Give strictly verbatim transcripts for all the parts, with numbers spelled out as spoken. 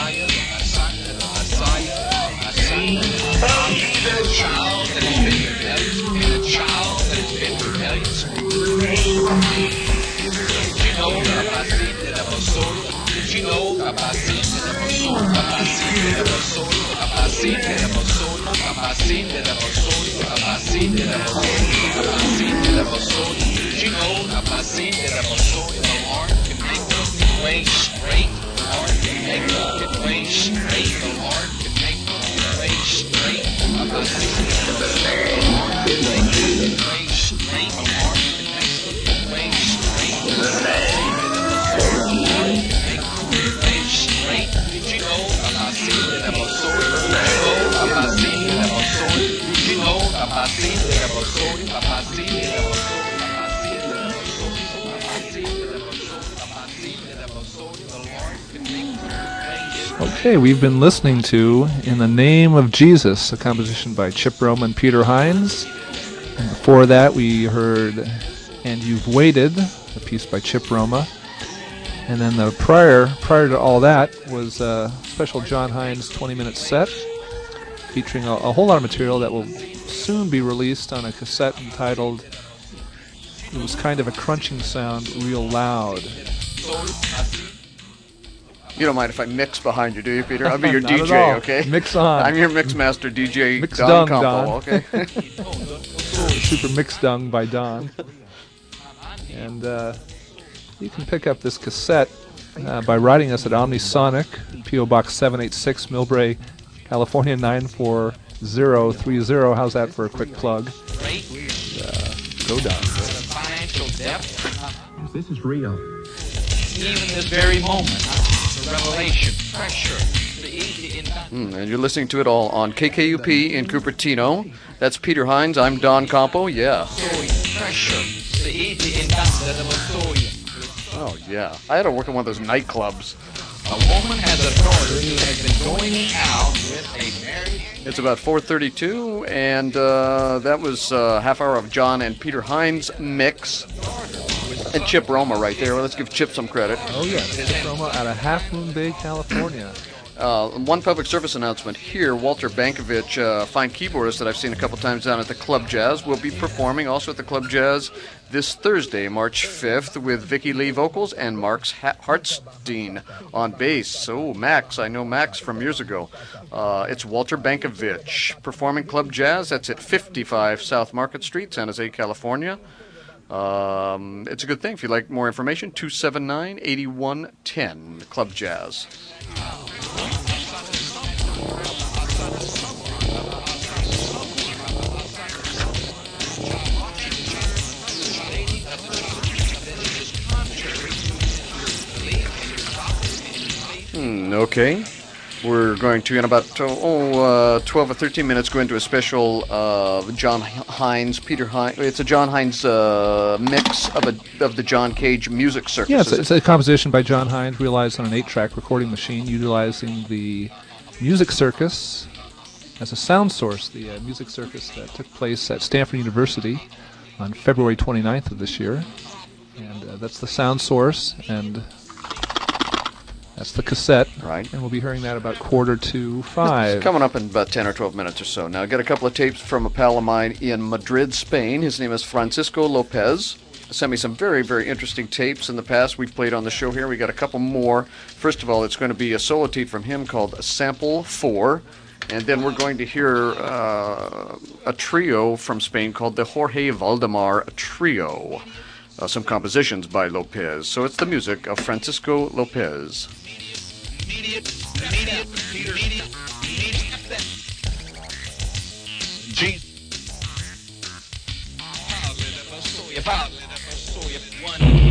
Messiah, the Messiah, the Messiah, the Messiah. And a child that has been rebellious, and a child that has been rebellious. Did you know Capacete de Bosoro? Did you know Capacete de Bosoro? Capacete de Bosoro, Capacete de Bosoro, Capacete de Bosoro, Capacete de Bosoro, Capacete de Bosoro. Did you know Capacete de Bosoro? The Lord can make the way straight. The Lord can make the way straight. The Lord can make the way straight. Capacete de Bosoro. The Lord can make the way straight. The Lord can make the way straight. Capacete de Bosoro. The Lord can make the way straight. Did you know Capacete de Bosoro? Did you know Capacete de Bosoro? Did you know Capacete de Bosoro? Capacete de Bosoro. Okay, we've been listening to In the Name of Jesus, a composition by Chip Roma and Peter Hines. And before that, we heard And You've Waited, a piece by Chip Roma. And then the prior, prior to all that was a special John Hines twenty-minute set featuring a, a whole lot of material that will soon be released on a cassette entitled It Was Kind of a Crunching Sound, Real Loud. You don't mind if I mix behind you, do you, Peter? I'll be your Not D at J, all. okay? Mix on. I'm your mix master, D J Mix Don dung, Campo, Don. okay? Super Mix Dung by Don. And uh, you can pick up this cassette uh, by writing us at Omnisonic, P O Box seven eighty-six, Millbrae, California nine four zero three zero. How's that for a quick plug? Uh, go Don. This is real. Even this very moment, the revelation, pressure, the easy Mm, and you're listening to it all on K K U P in Cupertino. That's Peter Hines. I'm Don Campo. Yeah. pressure, the easy industrial Oh, yeah. I had to work in one of those nightclubs. A woman has a daughter who has been going out with a married... It's about four thirty-two, and uh, that was a half hour of John and Peter Hines mix. And Chip Roma right there. Well, let's give Chip some credit. Oh, yeah. Chip Roma out of Half Moon Bay, California. Uh, one public service announcement here. Walter Bankovich, a uh, fine keyboardist that I've seen a couple times down at the Club Jazz, will be performing also at the Club Jazz this Thursday, March fifth, with Vicky Lee vocals and Marks ha- Hartstein on bass. So, Max, I know Max from years ago. Uh, it's Walter Bankovich performing Club Jazz. That's at fifty-five South Market Street, San Jose, California. Um, it's a good thing. If you'd like more information, two seven nine, eight one one zero, Club Jazz. Hmm, okay. We're going to, in about oh, uh, twelve or thirteen minutes, go into a special uh, John Hines, Peter Hines. It's a John Hines uh, mix of a of the John Cage Music Circus. Yeah, it's a, it's a composition by John Hines realized on an eight-track recording machine utilizing the Music Circus as a sound source. The uh, Music Circus that took place at Stanford University on February twenty-ninth of this year. And uh, that's the sound source, and that's the cassette. Right. And we'll be hearing that about quarter to five. It's coming up in about ten or twelve minutes or so. Now, I got a couple of tapes from a pal of mine in Madrid, Spain. His name is Francisco Lopez. Sent me some very, very interesting tapes in the past we've played on the show here. We got a couple more. First of all, it's going to be a solo tape from him called Sample four. And then we're going to hear uh, a trio from Spain called the Jorge Valdemar Trio. Uh, some compositions by Lopez. So it's the music of Francisco Lopez. Immediate, immediate, Peter, immediate, immediate. Jesus. One.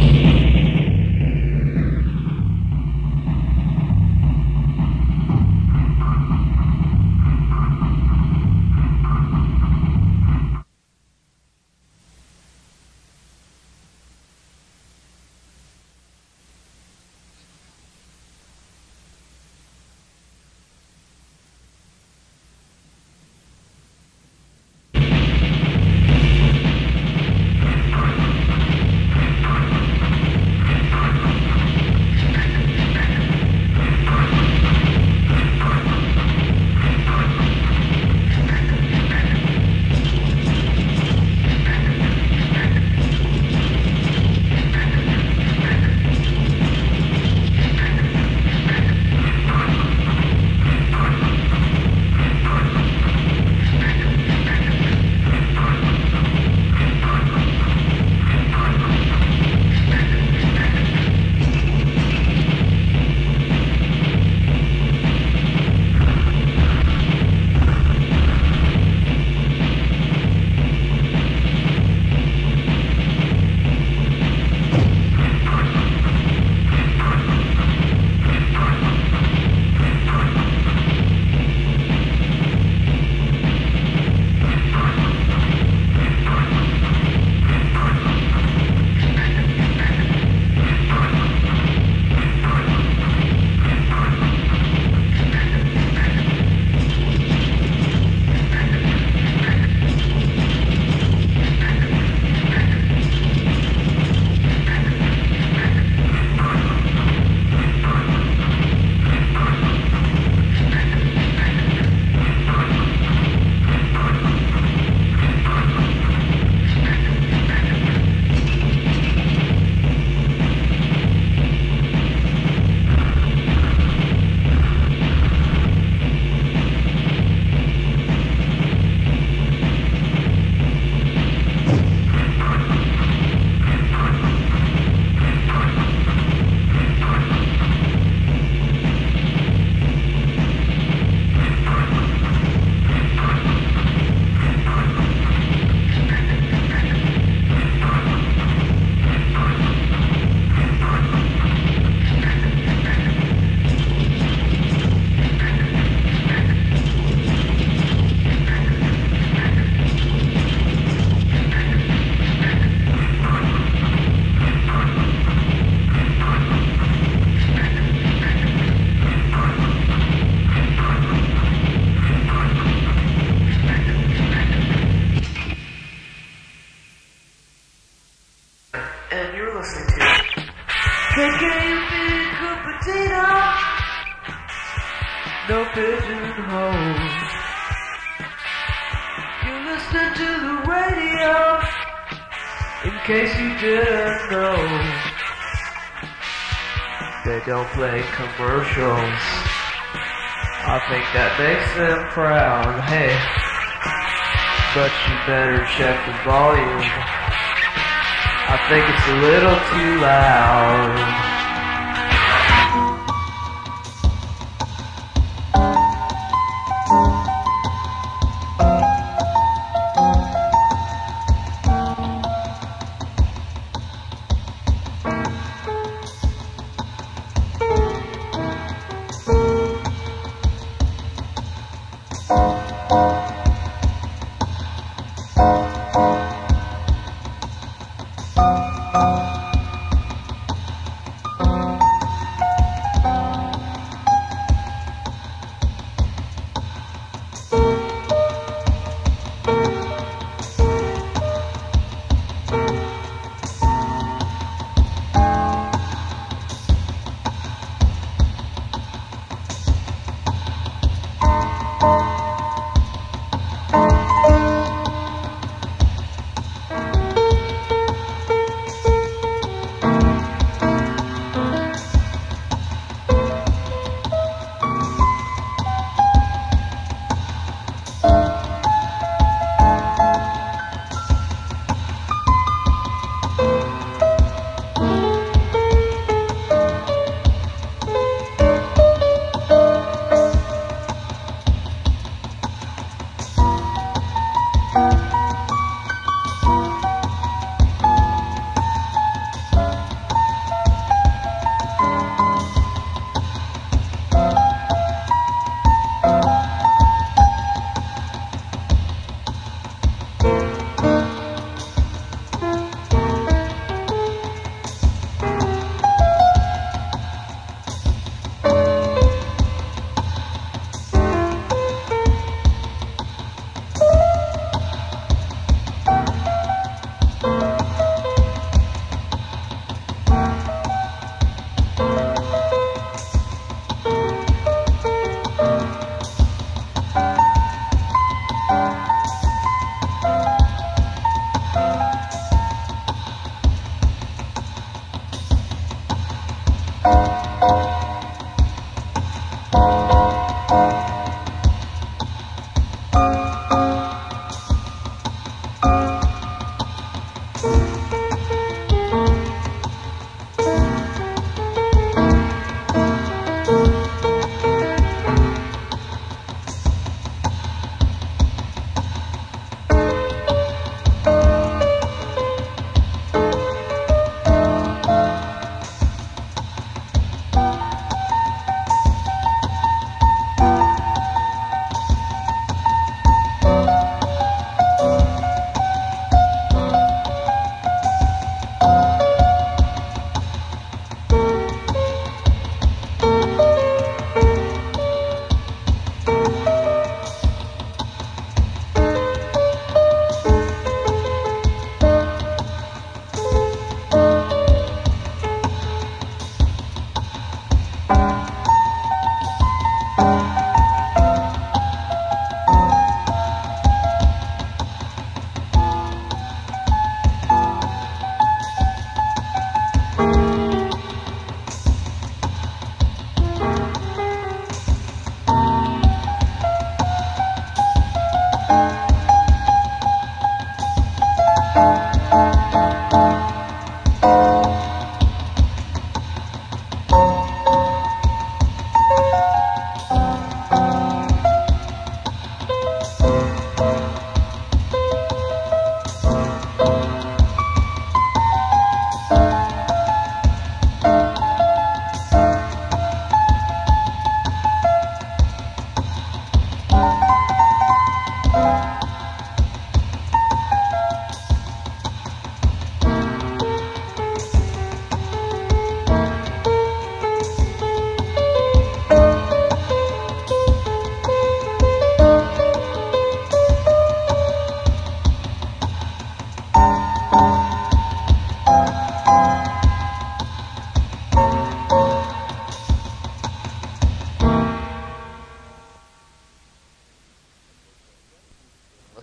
no pigeonholes. You listen to the radio, in case you didn't know. They don't play commercials. I think that makes them proud. Hey, but you better check the volume. I think it's a little too loud.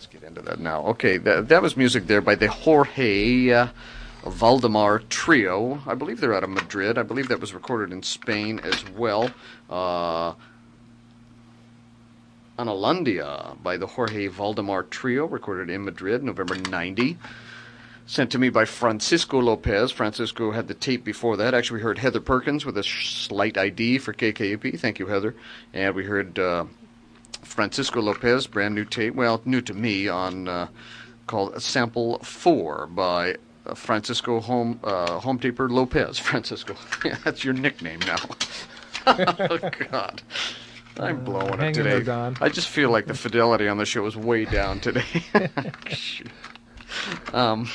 let's get into that now. Okay, that, that was music there by the Jorge uh, Valdemar Trio. I believe they're out of Madrid. I believe that was recorded in Spain as well. Uh, Analandia by the Jorge Valdemar Trio, recorded in Madrid, November ninety. Sent to me by Francisco Lopez. Francisco had the tape before that. Actually, we heard Heather Perkins with a slight I D for K K U P. Thank you, Heather. And we heard uh, Francisco Lopez, brand new tape, well, new to me, on uh, called Sample four by uh, Francisco Home uh, Home Taper Lopez. Francisco, yeah, that's your nickname now. Oh, God. I'm blowing uh, it today. Don. I just feel like the fidelity on the show is way down today. um,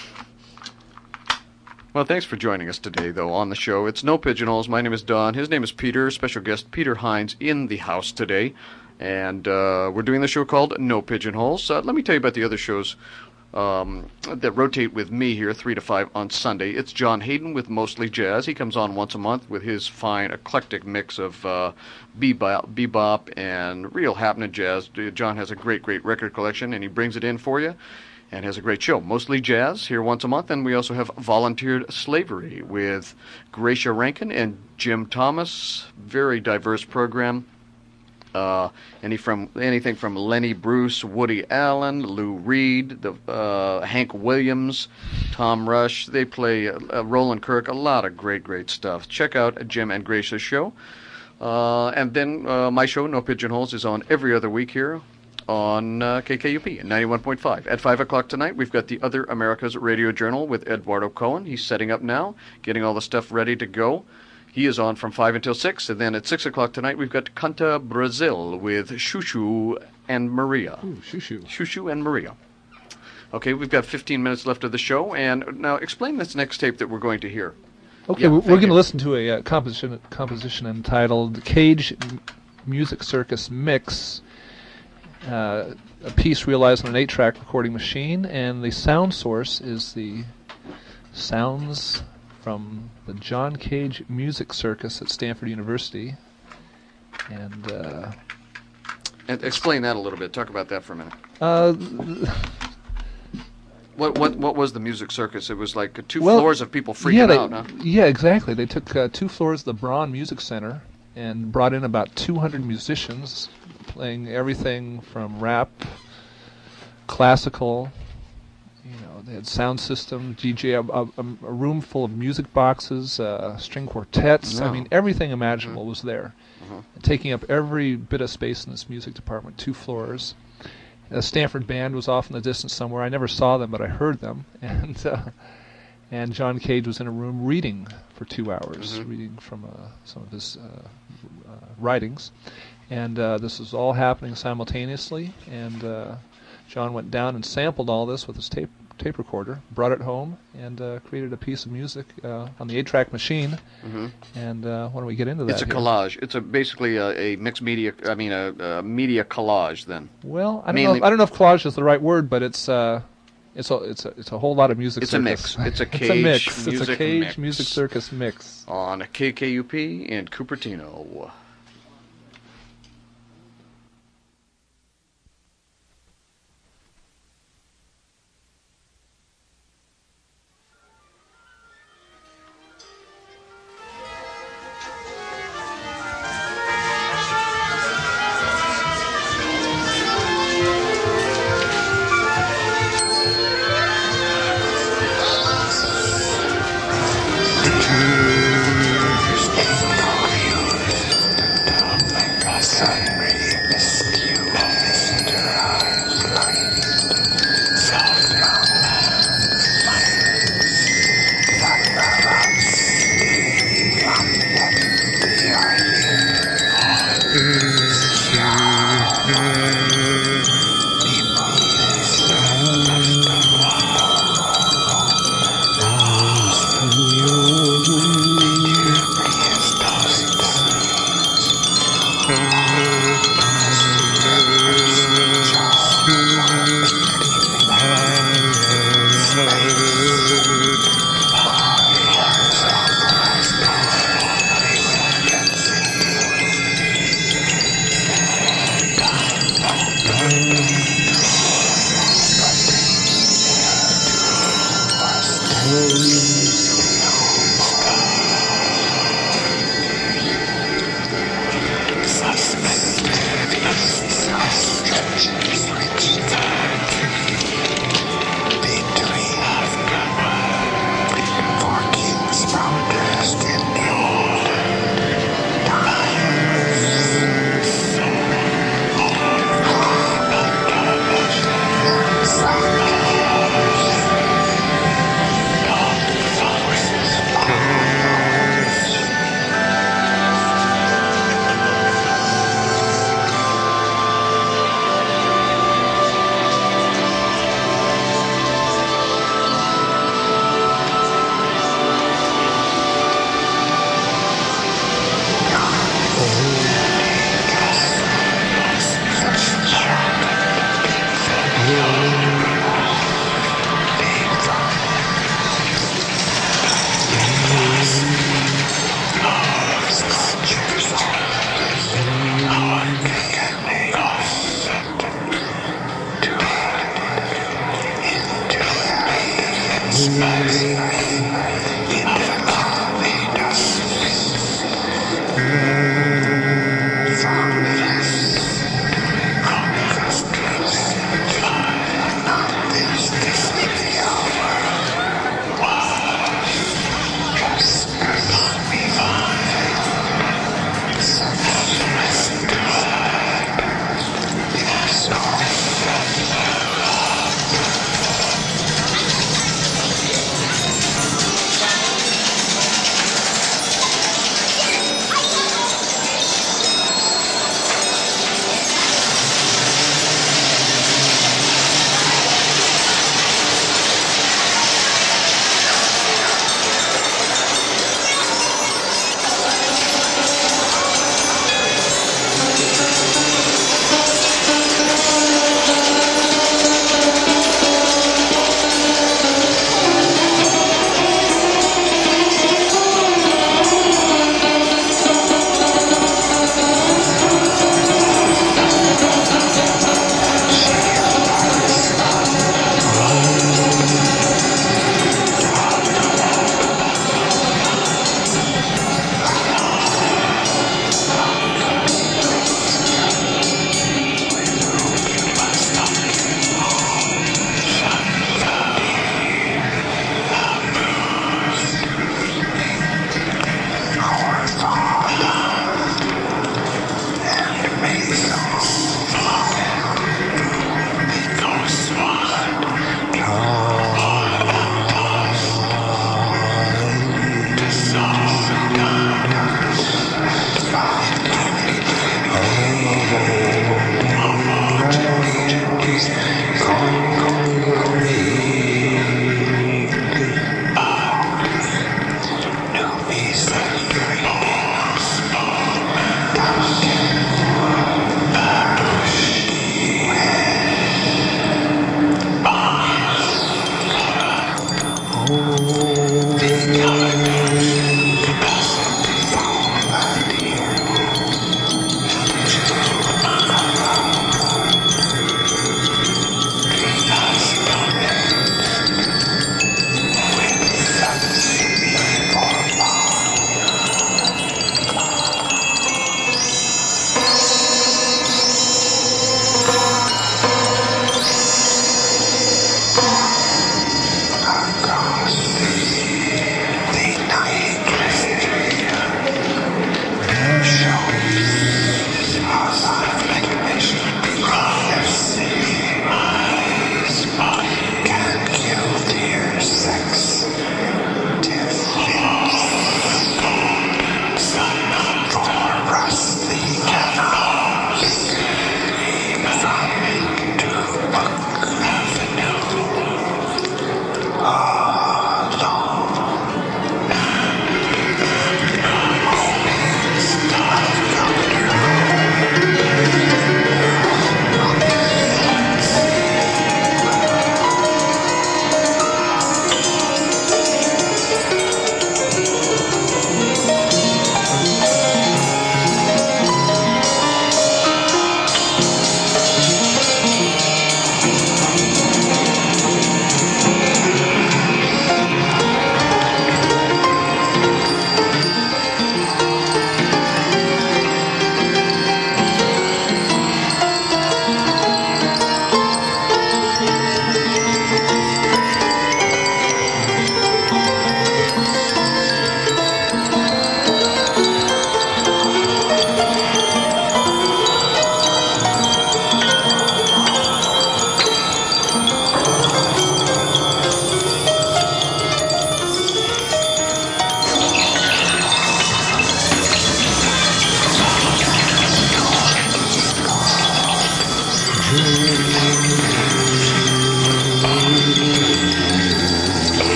well, thanks for joining us today, though, on the show. It's No Pigeonholes. My name is Don. His name is Peter. Special guest Peter Hines in the house today. And uh, we're doing the show called No Pigeonholes. Uh, let me tell you about the other shows um, that rotate with me here, three to five on Sunday. It's John Hayden with Mostly Jazz. He comes on once a month with his fine, eclectic mix of uh, bebop, bebop and real happening jazz. John has a great, great record collection, and he brings it in for you and has a great show. Mostly Jazz here once a month. And we also have Volunteered Slavery with Gracia Rankin and Jim Thomas. Very diverse program. Uh, any from anything from Lenny Bruce, Woody Allen, Lou Reed, the uh, Hank Williams, Tom Rush. They play uh, uh, Roland Kirk. A lot of great, great stuff. Check out Jim and Gracia's show. Uh, and then uh, my show, No Pigeonholes, is on every other week here on uh, K K U P ninety-one point five. At five o'clock tonight, we've got the Other America's Radio Journal with Eduardo Cohen. He's setting up now, getting all the stuff ready to go. He is on from five until six, and then at six o'clock tonight, we've got Canta Brazil with Chuchu and Maria. Ooh, Chuchu. Chuchu and Maria. Okay, we've got fifteen minutes left of the show, and now explain this next tape that we're going to hear. Okay, Yeah, we're, thank we're going you. to listen to a uh, composition composition entitled Cage M- Music Circus Mix, uh, a piece realized on an eight-track recording machine, and the sound source is the sounds from the John Cage Music Circus at Stanford University. And uh, And explain that a little bit. Talk about that for a minute. uh, What what what was the music circus? It was like two Well, floors of people freaking yeah, they, out, huh? yeah, exactly. They took uh, two floors of the Braun Music Center and brought in about two hundred musicians playing everything from rap, classical. You know, they had sound system, D J, a, a, a room full of music boxes, uh, string quartets. I No. mean, everything imaginable was there, Mhm. taking up every bit of space in this music department. Two floors. A Stanford band was off in the distance somewhere. I never saw them, but I heard them. And uh, and John Cage was in a room reading for two hours, Mhm. reading from uh, some of his uh, uh, writings. And uh, this was all happening simultaneously. And uh, John went down and sampled all this with his tape tape recorder, brought it home, and uh, created a piece of music uh, on the eight-track machine. hmm And uh, why don't we get into that? It's a here? collage. It's a basically a, a mixed media. I mean, a, a media collage. Then Well, I don't Mainly- know. If, I don't know if collage is the right word, but it's uh, it's a it's a it's a whole lot of music. It's a circus. mix. It's a it's a Cage mix. It's a music Cage mix. music circus mix. on K K U P in Cupertino. The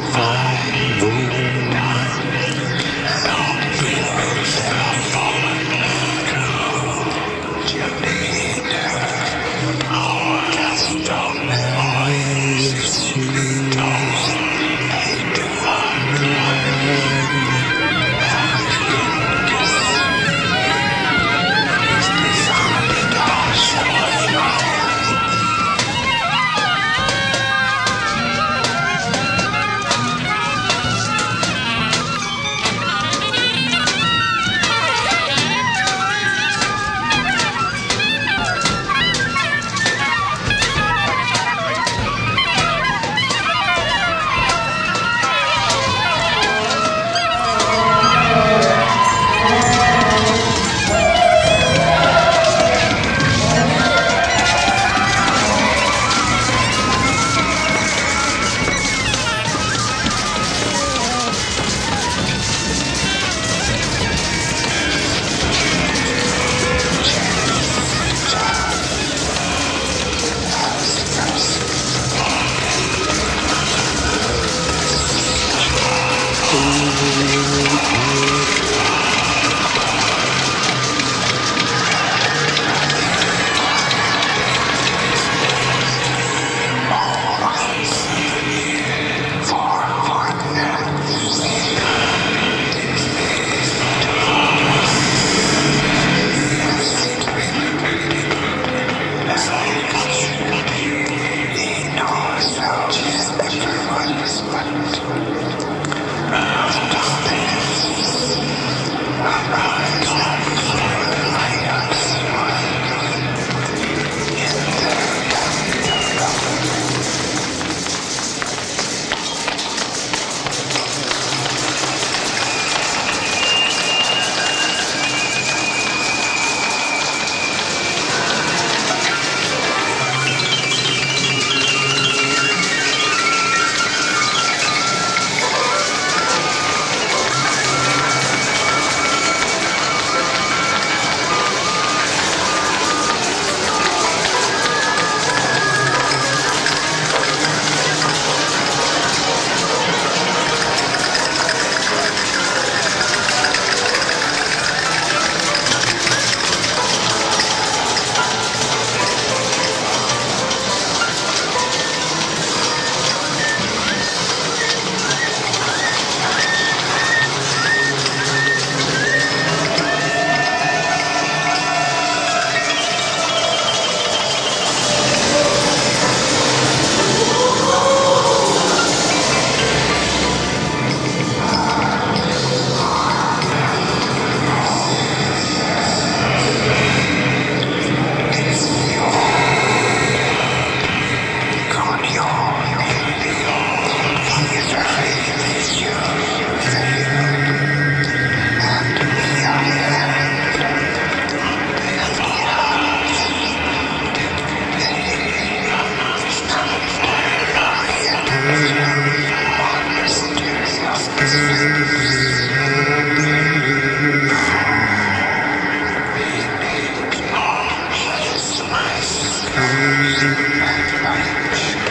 Thank you.